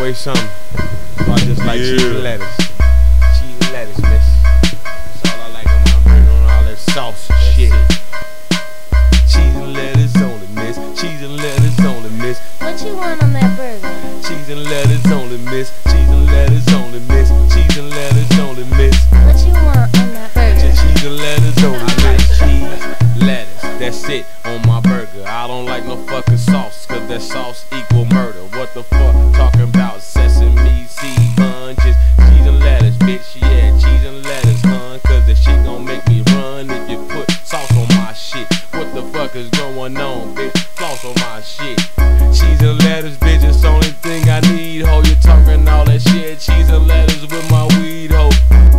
always something. I just like cheese and lettuce. Cheese and lettuce, miss. That's all I like on my burger, on all that sauce and shit. Cheese and lettuce only, miss. Cheese and lettuce only, miss. What you want on that burger? Cheese and lettuce only, miss. Cheese and lettuce only, miss. Cheese and lettuce only, miss. What you want on that burger? Cheese and lettuce only, miss. Cheese, lettuce, that's it on my burger. I don't like no fucking sauce, cause that sauce equal murder. What the fuck?